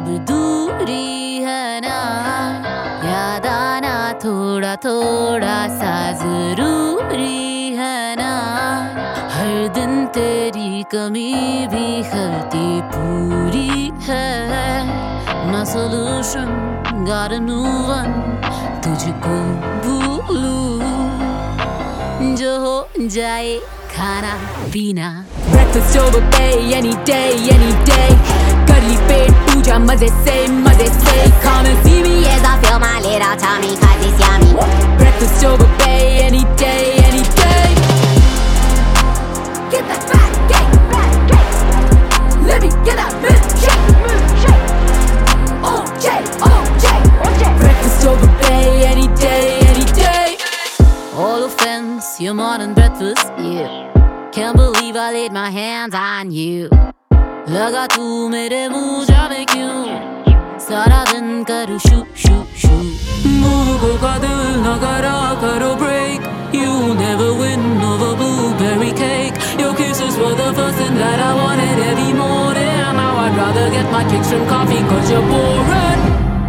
अब दूरी है ना, याद आना थोड़ा थोड़ा सा जरूरी है ना। हर दिन तेरी कमी भी खलती पूरी है। ना solution, got a new one, तुझको भूलूं जो हो जाए खाना पीना। Breakfast over bay, any day. Curly पेट पूजा मजे से Come and see me as I feel my little tummy, 'cause it's yummy. Breakfast over bay, any day. Get that fat cake. Let me get that milkshake. OJ. Breakfast over bay, any day. All offense, you're more than breakfast, yeah. Can't believe I laid my hands on you. लगा तू मेरे मुँह जावे क्यों, सारा दिन करूँ शू मुँह को का दिल न करा करो break. You never win over blueberry cake. Your kisses were the first thing that I wanted every morning. Now I'd rather get my kicks from coffee 'cause you're boring.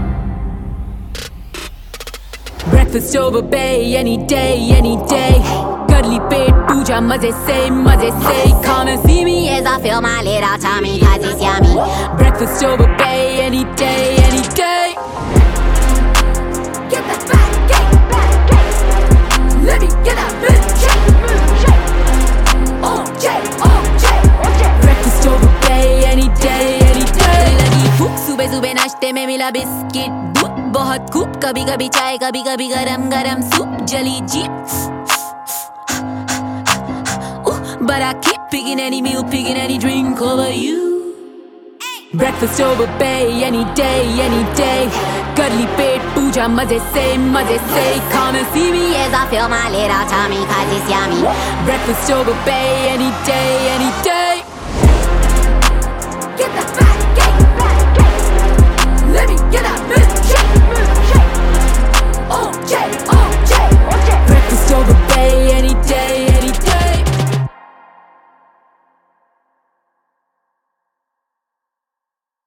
Breakfast over bay, any day. Curly पेट पूजा मजे से Come and see me As I feel my little tummy, 'cause it's yummy. Breakfast over bay, any day. Get that fat cake. Let me get that milkshake. OJ. Breakfast over bay, any day. लगी भूख सुबह नाश्ते में मिला biscuit दूध बहुत खूब, कभी चाय कभी गरम सूप जली jeep. But I keep picking any meal, picking any drink over you. Breakfast over bay, any day. Curly पेट पूजा मजे से Come and see me As I feel my little tummy, 'cause it's yummy. Breakfast over bay, any day.